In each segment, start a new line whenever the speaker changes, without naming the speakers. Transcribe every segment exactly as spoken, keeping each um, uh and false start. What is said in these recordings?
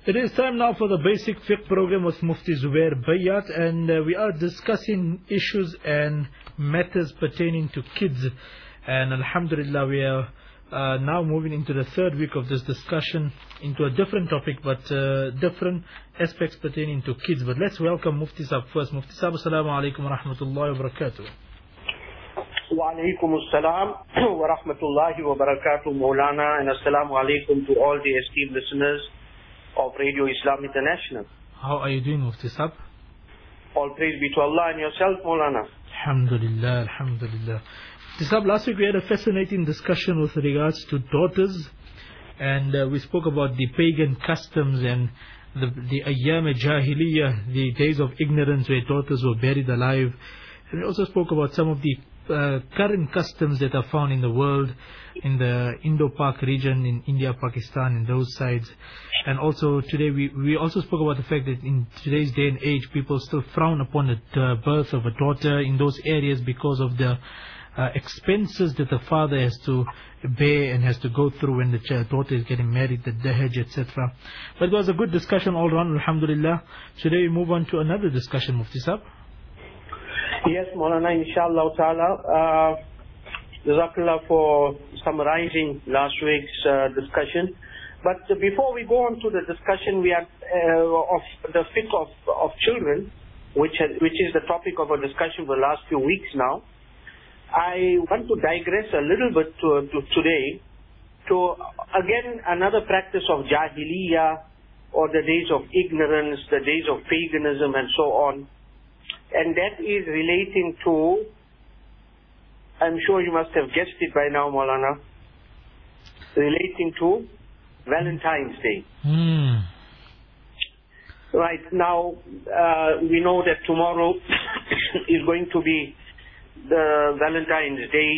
It is time now for the basic fiqh program with Mufti Zubair Bayat, and uh, we are discussing issues and matters pertaining to kids. And Alhamdulillah, we are uh, now moving into the third week of this discussion into a different topic, but uh, different aspects pertaining to kids. But let's welcome Mufti Sahab first. Mufti Sahab, assalamu alaikum wa rahmatullahi wa barakatuh.
Wa alaikum assalam wa rahmatullahi wa barakatuh, Maulana, and assalamu alaikum to all the esteemed listeners of Radio Islam International.
How are you doing, Mufti Sahab?
All praise be to Allah and yourself, Maulana.
Alhamdulillah, Alhamdulillah. Mufti Sahab, last week we had a fascinating discussion with regards to daughters, and uh, we spoke about the pagan customs and the, the ayyam jahiliyyah, the days of ignorance where daughters were buried alive. And we also spoke about some of the Uh, current customs that are found in the world, in the Indo-Pak region, in India, Pakistan, and those sides. And also today we, we also spoke about the fact that in today's day and age, people still frown upon the uh, birth of a daughter in those areas because of the uh, expenses that the father has to bear and has to go through when the child, daughter is getting married, the dahaj, et cetera. But it was a good discussion all around, alhamdulillah. Today we move on to another discussion, Mufti Sahab.
Yes, Maulana, inshallah ta'ala. Uh, Jazakallah for summarizing last week's uh, discussion. But uh, before we go on to the discussion we are, uh, of the fiqh of, of children, which, has, which is the topic of our discussion for the last few weeks now, I want to digress a little bit to, to today to, again, another practice of jahiliyyah, or the days of ignorance, the days of paganism and so on. And that is relating to, I'm sure you must have guessed it by now, Maulana, relating to Valentine's Day.
Mm.
Right, now uh, we know that tomorrow is going to be the Valentine's Day,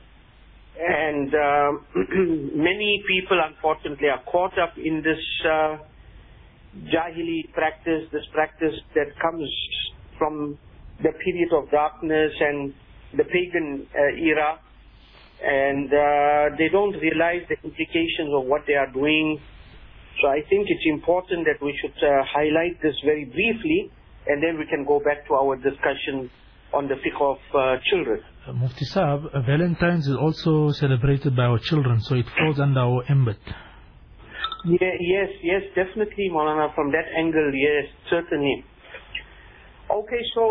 and uh, many people unfortunately are caught up in this uh, Jahili practice, this practice that comes from the period of darkness and the pagan uh, era, and uh, they don't realize the implications of what they are doing. So I think it's important that we should uh, highlight this very briefly, and then we can go back to our discussion on the fiqh of uh, children.
Uh, Mufti Sahab, uh, Valentine's is also celebrated by our children, so it falls under our ambit.
Yeah, yes, yes, definitely, Maulana, from that angle, yes, certainly. Okay, so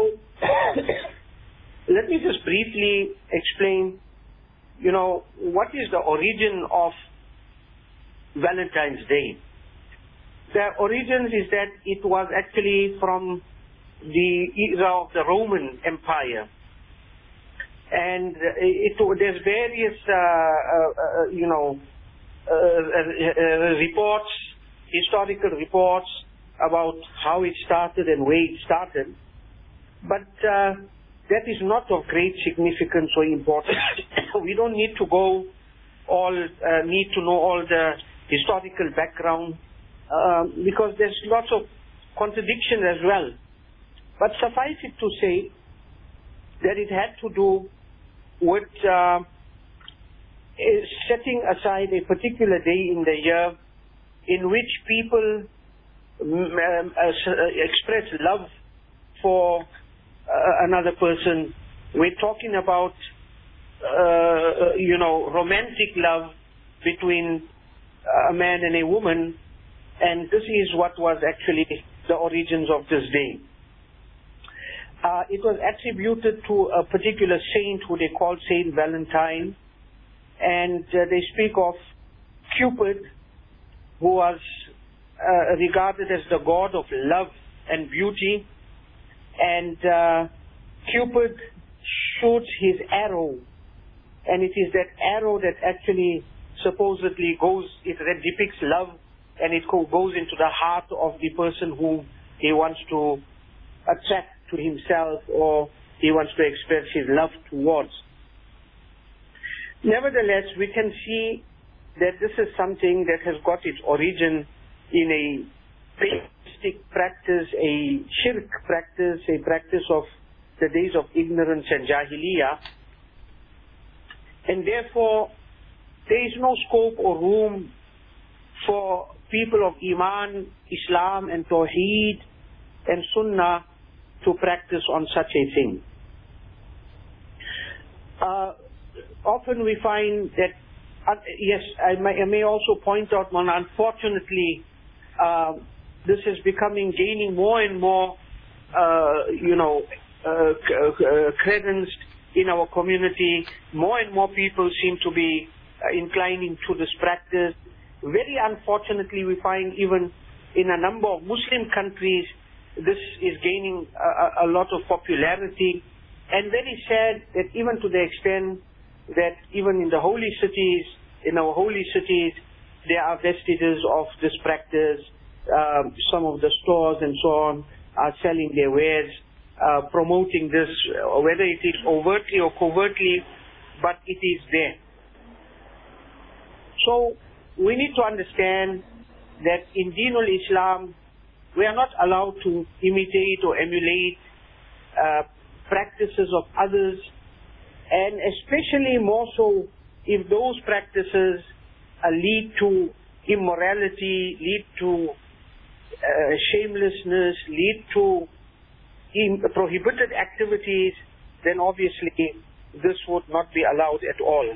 let me just briefly explain, you know, what is the origin of Valentine's Day. The origin is that it was actually from the era of the Roman Empire. And it, there's various, uh, uh, you know, uh, uh, reports, historical reports about how it started and where it started. But uh, that is not of great significance or importance. We don't need to go all, uh, need to know all the historical background uh, because there's lots of contradiction as well. But suffice it to say that it had to do with uh, setting aside a particular day in the year in which people um, uh, express love for Uh, another person. We're talking about, uh, you know, romantic love between a man and a woman, and this is what was actually the origins of this day. Uh, it was attributed to a particular saint who they call Saint Valentine, and uh, they speak of Cupid, who was uh, regarded as the god of love and beauty. And uh, Cupid shoots his arrow, and it is that arrow that actually supposedly goes, it depicts love, and it goes into the heart of the person who he wants to attract to himself or he wants to express his love towards. Nevertheless, we can see that this is something that has got its origin in a paganistic practice, a shirk practice, a practice of the days of ignorance and jahiliyyah. And therefore, there is no scope or room for people of Iman, Islam and Tawheed and Sunnah to practice on such a thing. Uh, often we find that, uh, yes, I may, I may also point out, man, unfortunately, uh, this is becoming, gaining more and more, uh, you know, uh, uh, credence in our community. More and more people seem to be uh, inclining to this practice. Very unfortunately, we find even in a number of Muslim countries, this is gaining a, a lot of popularity. And very sad that even to the extent that even in the holy cities, in our holy cities, there are vestiges of this practice. Um, some of the stores and so on are selling their wares, uh, promoting this, whether it is overtly or covertly, but it is there. So we need to understand that in Dinul Islam, we are not allowed to imitate or emulate uh, practices of others, and especially more so if those practices uh, lead to immorality, lead to uh, shamelessness, lead to im- prohibited activities, then obviously this would not be allowed at all.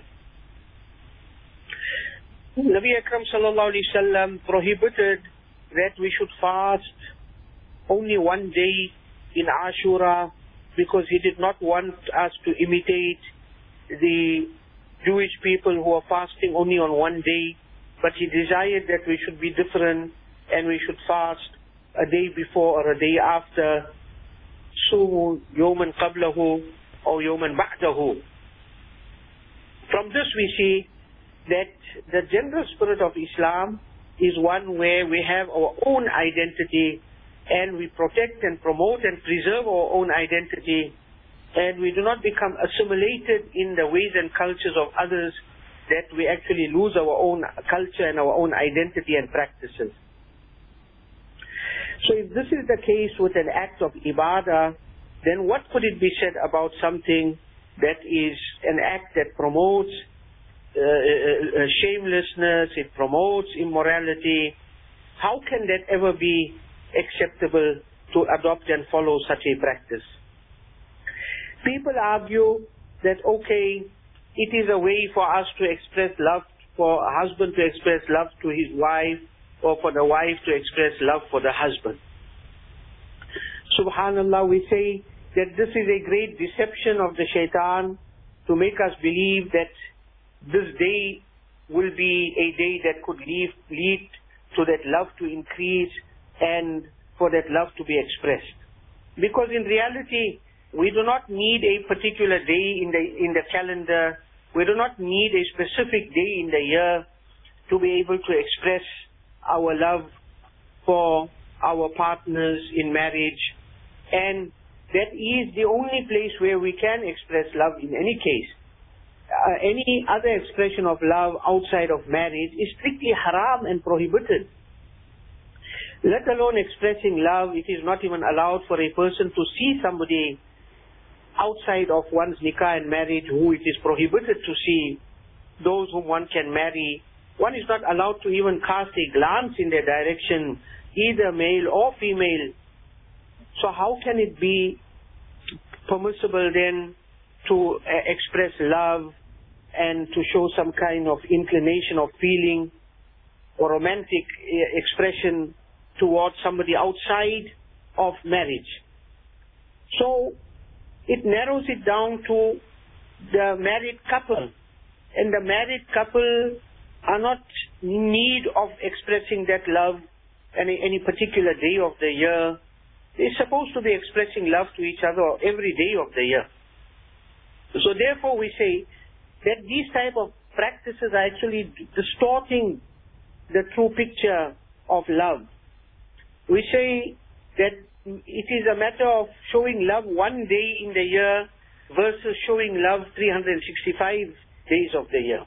Nabi Akram sallallahu alaihi wasallam prohibited that we should fast only one day in Ashura, because he did not want us to imitate the Jewish people who are fasting only on one day, but he desired that we should be different and we should fast a day before or a day after. Sumu yawman qablahu or yawman ba'dahu. From this we see that the general spirit of Islam is one where we have our own identity and we protect and promote and preserve our own identity, and we do not become assimilated in the ways and cultures of others, that we actually lose our own culture and our own identity and practices. So if this is the case with an act of ibadah, then what could it be said about something that is an act that promotes uh, uh, shamelessness, it promotes immorality? How can that ever be acceptable to adopt and follow such a practice? People argue that, okay, it is a way for us to express love, for a husband to express love to his wife, or for the wife to express love for the husband. Subhanallah, we say that this is a great deception of the shaitan to make us believe that this day will be a day that could lead, lead to that love to increase and for that love to be expressed. Because in reality, we do not need a particular day in the in the calendar. We do not need a specific day in the year to be able to express our love for our partners in marriage. And that is the only place where we can express love in any case. Uh, any other expression of love outside of marriage is strictly haram and prohibited. Let alone expressing love, it is not even allowed for a person to see somebody outside of one's nikah and marriage who it is prohibited to see, those whom one can marry. One is not allowed to even cast a glance in their direction, either male or female. So how can it be permissible then to uh, express love and to show some kind of inclination of feeling or romantic uh, expression towards somebody outside of marriage? So it narrows it down to the married couple. And the married couple are not in need of expressing that love any, any particular day of the year. They're supposed to be expressing love to each other every day of the year. So therefore we say that these type of practices are actually distorting the true picture of love. We say that it is a matter of showing love one day in the year versus showing love three hundred sixty-five days of the year.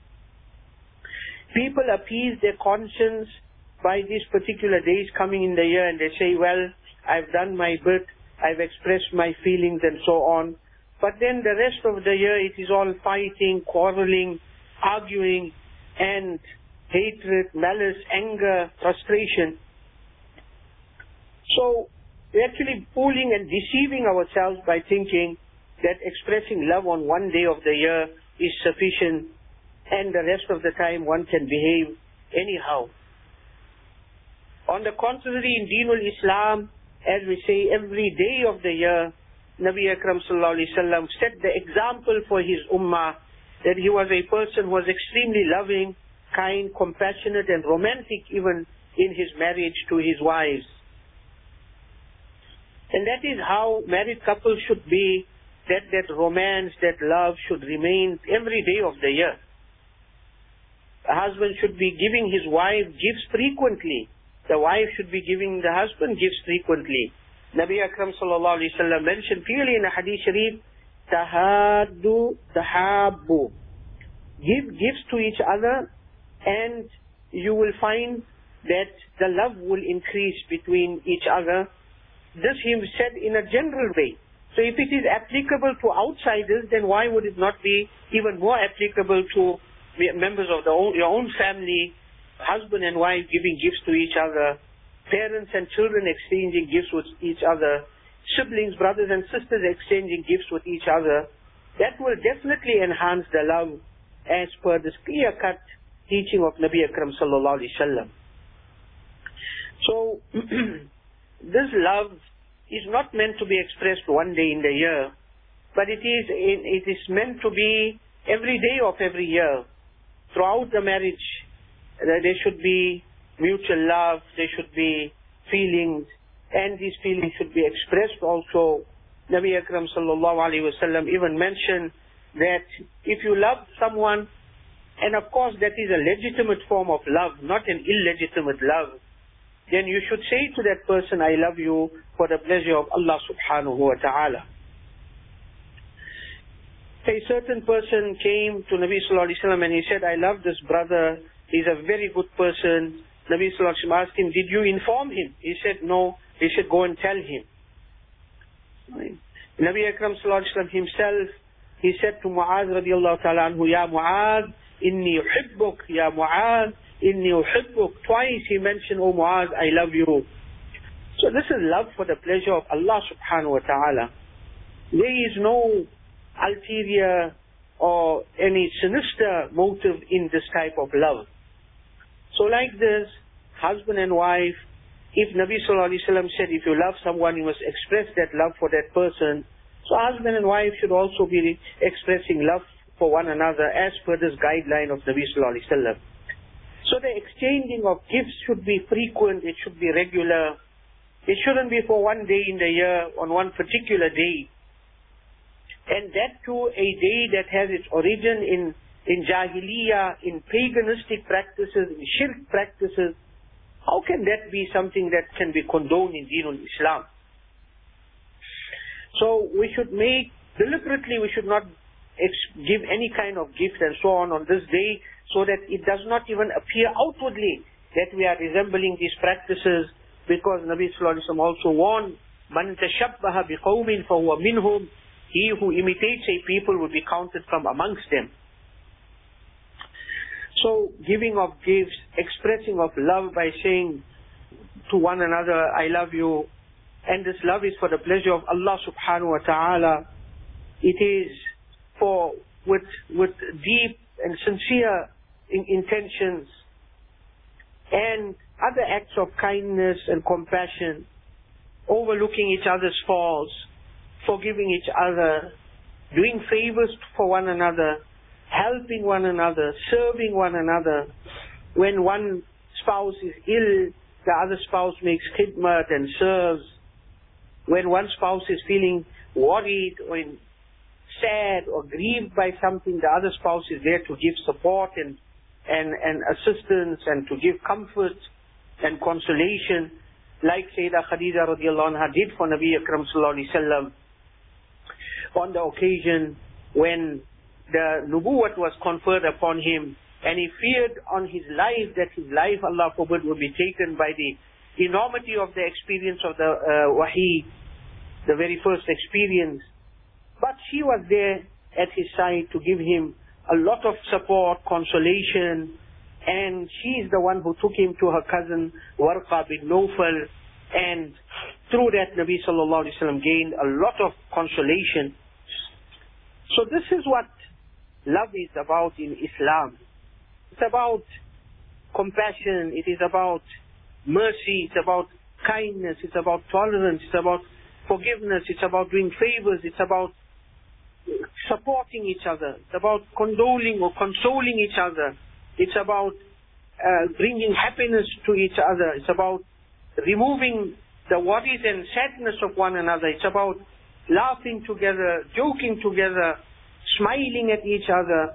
People appease their conscience by these particular days coming in the year, and they say, well, I've done my bit, I've expressed my feelings and so on. But then the rest of the year it is all fighting, quarreling, arguing, and hatred, malice, anger, frustration. So we're actually fooling and deceiving ourselves by thinking that expressing love on one day of the year is sufficient and the rest of the time one can behave anyhow. On the contrary, in Deenul Islam, as we say, every day of the year, Nabi Akram sallallahu alaihi wasallam set the example for his ummah that he was a person who was extremely loving, kind, compassionate and romantic even in his marriage to his wives. And that is how married couples should be, that that romance, that love should remain every day of the year. A husband should be giving his wife gifts frequently. The wife should be giving the husband gifts frequently. Nabi Akram sallallahu alaihi wasallam mentioned clearly in the Hadith Sharif, Tahaddu tahabbu. Give gifts to each other and you will find that the love will increase between each other. This he said in a general way. So if it is applicable to outsiders, then why would it not be even more applicable to members of the own, your own family, husband and wife giving gifts to each other, parents and children exchanging gifts with each other, siblings, brothers and sisters exchanging gifts with each other? That will definitely enhance the love as per this clear-cut teaching of Nabi Akram sallallahu alaihi wasallam. So this love is not meant to be expressed one day in the year, but it is it is meant to be every day of every year. Throughout the marriage, there should be mutual love, there should be feelings, and these feelings should be expressed also. Nabi Akram sallallahu alaihi wasallam even mentioned that if you love someone, and of course that is a legitimate form of love, not an illegitimate love, then you should say to that person, I love you for the pleasure of Allah subhanahu wa ta'ala. A certain person came to Nabi sallallahu alaihi wasallam and he said, I love this brother, he's a very good person. Nabi sallallahu alaihi wasallam asked him, did you inform him? He said, no. He said, go and tell him. Nabi Akram sallallahu alaihi wasallam himself, he said to Mu'az radiallahu ta'ala anhu, Ya Mu'az, inni uhibbuk, Ya Mu'az, inni uhibbuk. Twice he mentioned, oh Mu'az, I love you. So this is love for the pleasure of Allah subhanahu wa ta'ala. There is no ulterior or any sinister motive in this type of love. So like this, husband and wife, if Nabi sallallahu alaihi wasallam said, if you love someone, you must express that love for that person. So husband and wife should also be expressing love for one another as per this guideline of Nabi sallallahu alaihi wasallam. So the exchanging of gifts should be frequent, it should be regular. It shouldn't be for one day in the year, on one particular day. And that too a day that has its origin in, in Jahiliyyah, in paganistic practices, in shirk practices. How can that be something that can be condoned in Deenul Islam? So we should make, deliberately we should not ex- give any kind of gift and so on on this day, so that it does not even appear outwardly that we are resembling these practices, because Nabi Sallallahu Alaihi Wasallam also warned, Man tashabbaha biqawmin fahuwa minhum. He who imitates a people will be counted from amongst them. So giving of gifts, expressing of love by saying to one another, I love you, and this love is for the pleasure of Allah subhanahu wa ta'ala. It is for with with deep and sincere in, intentions, and other acts of kindness and compassion, overlooking each other's faults, forgiving each other, doing favors for one another, helping one another, serving one another. When one spouse is ill, the other spouse makes khidmat and serves. When one spouse is feeling worried or in sad or grieved by something, the other spouse is there to give support and, and, and assistance and to give comfort and consolation, like Sayyidah Khadija radiallahu anha did for Nabi Akram sallallahu alaihi wasallam on the occasion when the nubuwwat was conferred upon him, and he feared on his life that his life, Allah forbid, would be taken by the enormity of the experience of the uh, wahi, the very first experience. But she was there at his side to give him a lot of support, consolation, and she is the one who took him to her cousin Warqa bin Nawfal, and through that Nabi sallallahu alaihi wasallam gained a lot of consolation. So this is what love is about in Islam. It's about compassion, it is about mercy, it's about kindness, it's about tolerance, it's about forgiveness, it's about doing favors, it's about supporting each other, it's about condoling or consoling each other, it's about uh, bringing happiness to each other, it's about removing the worries and sadness of one another, it's about laughing together, joking together, smiling at each other,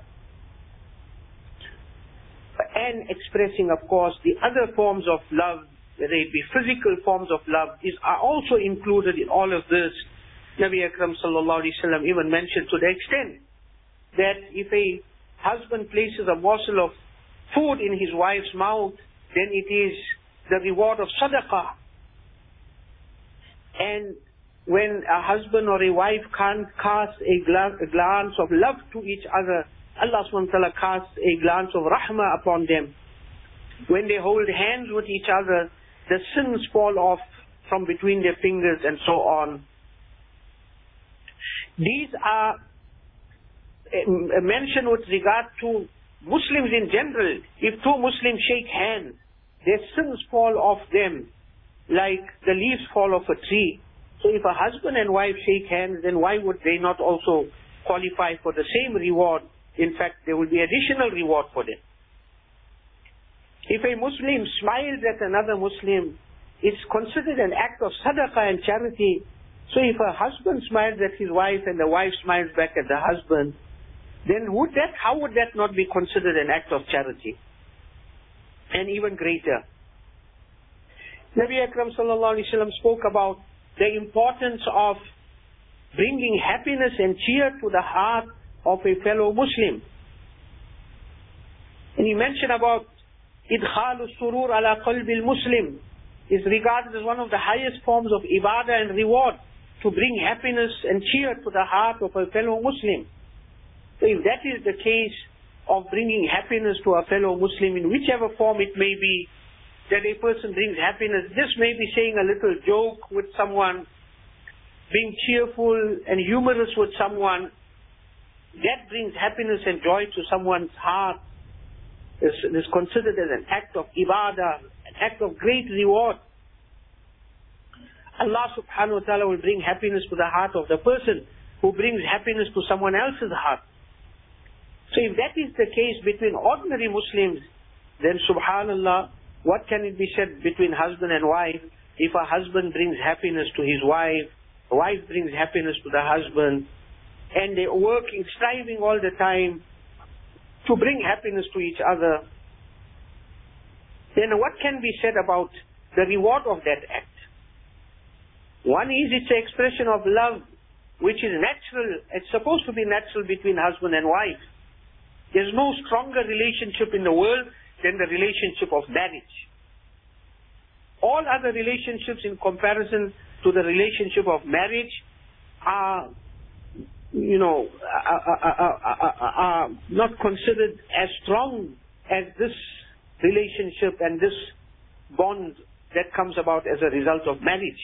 and expressing, of course, the other forms of love, whether it be physical forms of love, is are also included in all of this. Nabi Akram sallallahu alaihi wasallam even mentioned to the extent that if a husband places a morsel of food in his wife's mouth, then it is the reward of sadaqah. And when a husband or a wife can't cast a, gla- a glance of love to each other, Allah subhanahu wa ta'ala casts a glance of rahmah upon them. When they hold hands with each other, the sins fall off from between their fingers and so on. These are uh, mentioned with regard to Muslims in general. If two Muslims shake hands, their sins fall off them like the leaves fall off a tree. So if a husband and wife shake hands, then why would they not also qualify for the same reward? In fact, there will be additional reward for them. If a Muslim smiles at another Muslim, it's considered an act of sadaqah and charity. So if a husband smiles at his wife and the wife smiles back at the husband, then would that, how would that not be considered an act of charity? And even greater. Nabi Akram sallallahu alaihi wasallam spoke about the importance of bringing happiness and cheer to the heart of a fellow Muslim. And he mentioned about idkhalu surur ala qalbi al-Muslim is regarded as one of the highest forms of ibadah and reward, to bring happiness and cheer to the heart of a fellow Muslim. So if that is the case of bringing happiness to a fellow Muslim in whichever form it may be, that a person brings happiness, this may be saying a little joke with someone, being cheerful and humorous with someone, that brings happiness and joy to someone's heart. Is, is considered as an act of ibadah, an act of great reward. Allah subhanahu wa ta'ala will bring happiness to the heart of the person who brings happiness to someone else's heart. So if that is the case between ordinary Muslims, then subhanallah, what can it be said between husband and wife? If a husband brings happiness to his wife, a wife brings happiness to the husband, and they're working, striving all the time to bring happiness to each other, then what can be said about the reward of that act? One is it's an expression of love, which is natural. It's supposed to be natural between husband and wife. There's no stronger relationship in the world than the relationship of marriage. All other relationships in comparison to the relationship of marriage are, you know, are, are, are, are, are not considered as strong as this relationship and this bond that comes about as a result of marriage.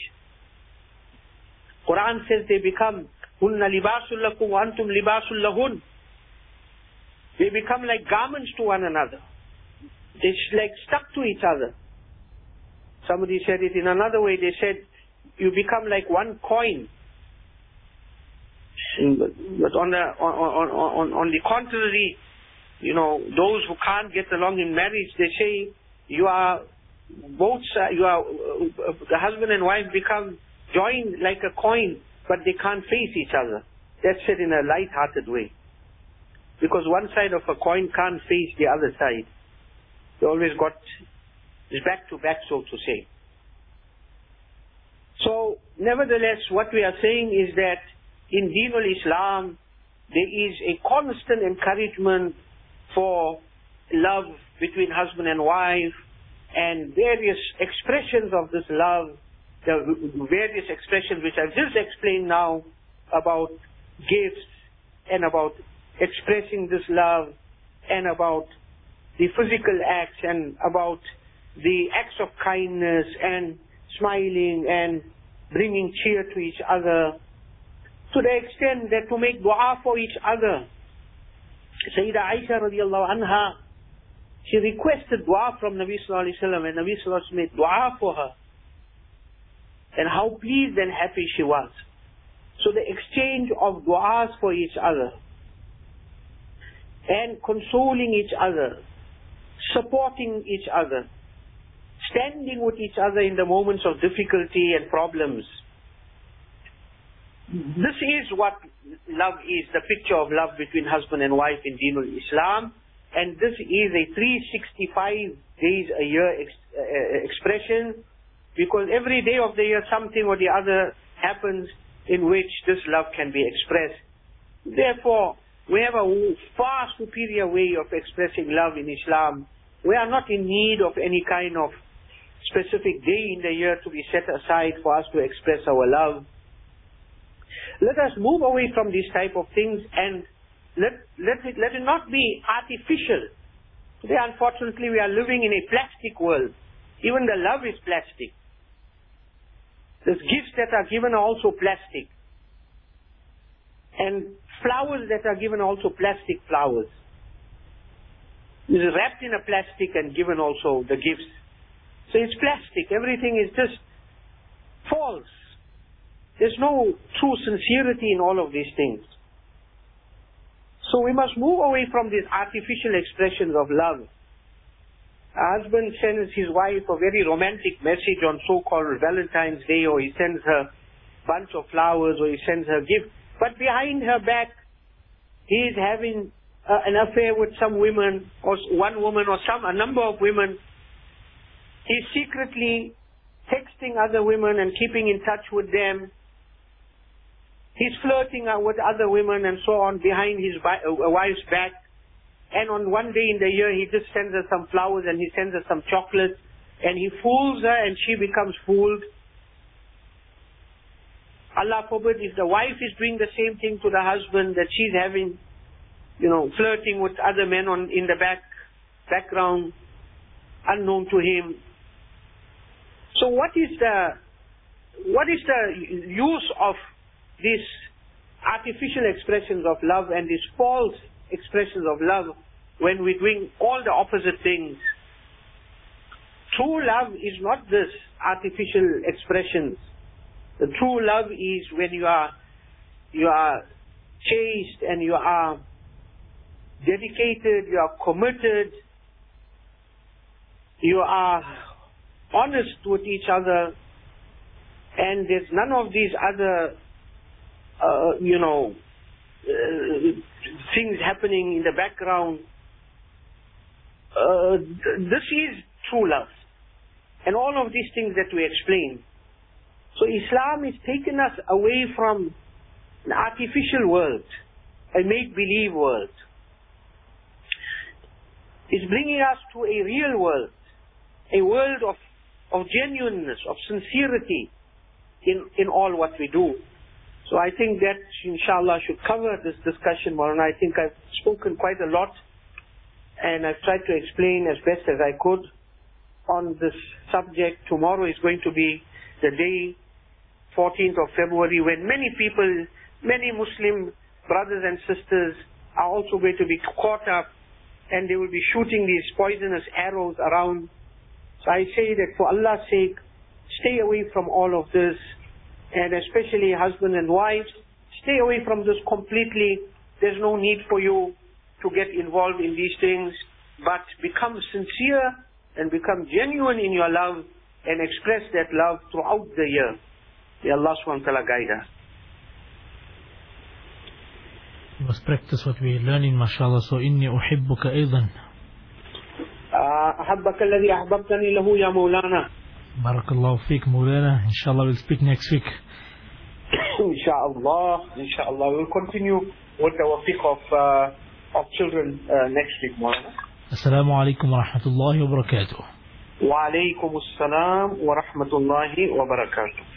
Quran says they become hunna libasul lakum wa antum libasul lahun. They become like garments to one another. They're like stuck to each other. Somebody said it in another way. They said you become like one coin. But on the on on on the contrary, you know, those who can't get along in marriage, they say you are both you are the husband and wife become joined like a coin, but they can't face each other. That's said in a light-hearted way, because one side of a coin can't face the other side. They always got is back to back, so to say. So, nevertheless, what we are saying is that in Deen al-Islam, there is a constant encouragement for love between husband and wife, and various expressions of this love, the various expressions which I've just explained now about gifts, and about expressing this love, and about the physical acts and about the acts of kindness and smiling and bringing cheer to each other, to the extent that to make dua for each other. Sayyidah Aisha radiallahu anha, she requested dua from Nabi sallallahu alayhi wa sallam, and Nabi sallallahu alayhi wa sallam made dua for her. And how pleased and happy she was. So the exchange of du'as for each other, and consoling each other, supporting each other, standing with each other in the moments of difficulty and problems. This is what love is, the picture of love between husband and wife in Deenul Islam. And this is a three hundred sixty-five days a year ex uh, expression, because every day of the year something or the other happens in which this love can be expressed. Therefore, we have a far superior way of expressing love in Islam. We are not in need of any kind of specific day in the year to be set aside for us to express our love. Let us move away from these type of things, and let, let, it, let it not be artificial. Today, unfortunately, we are living in a plastic world. Even the love is plastic. The gifts that are given are also plastic. And flowers that are given are also plastic flowers. It is wrapped in a plastic and given also the gifts. So it's plastic. Everything is just false. There's no true sincerity in all of these things. So we must move away from these artificial expressions of love. A husband sends his wife a very romantic message on so-called Valentine's Day, or he sends her a bunch of flowers, or he sends her a gift. But behind her back, he is having uh, an affair with some women, or one woman, or some a number of women. He's secretly texting other women and keeping in touch with them. He's flirting with other women and so on behind his wife's back. And on one day in the year, he just sends her some flowers and he sends her some chocolates, and he fools her and she becomes fooled. Allah forbid, if the wife is doing the same thing to the husband, that she's having, you know, flirting with other men on in the back background, unknown to him. So what is the what is the use of these artificial expressions of love and these false expressions of love when we're doing all the opposite things? True love is not this artificial expressions. The true love is when you are you are chaste and you are dedicated, you are committed, you are honest with each other, and there's none of these other uh, you know uh, things happening in the background. Uh, th this is true love, and all of these things that we explain. So Islam is taking us away from an artificial world, a make-believe world. It's bringing us to a real world, a world of, of genuineness, of sincerity in, in all what we do. So I think that, inshallah, should cover this discussion, Maulana. I think I've spoken quite a lot, and I've tried to explain as best as I could on this subject. Tomorrow is going to be the day, fourteenth of February, when many people, many Muslim brothers and sisters are also going to be caught up, and they will be shooting these poisonous arrows around. So I say that for Allah's sake, stay away from all of this, and especially husband and wives, stay away from this completely. There's no need for you to get involved in these things, but become sincere and become genuine in your love and express that love throughout the year. May Allah subhanahu wa ta'ala guide us.
We must practice what we are learning, mashallah. So, inni uhibbuka aydan.
أحبك الذي أحببتني له يا مولانا.
Barakallahu feek, Maulana. Inshallah, we'll speak next week.
Inshallah, inshallah. We'll continue with the fiqh of, uh, of children uh, next week, Maulana.
Assalamu alaikum wa rahmatullahi wa barakatuh.
Wa alaikum assalam wa rahmatullahi wa barakatuh.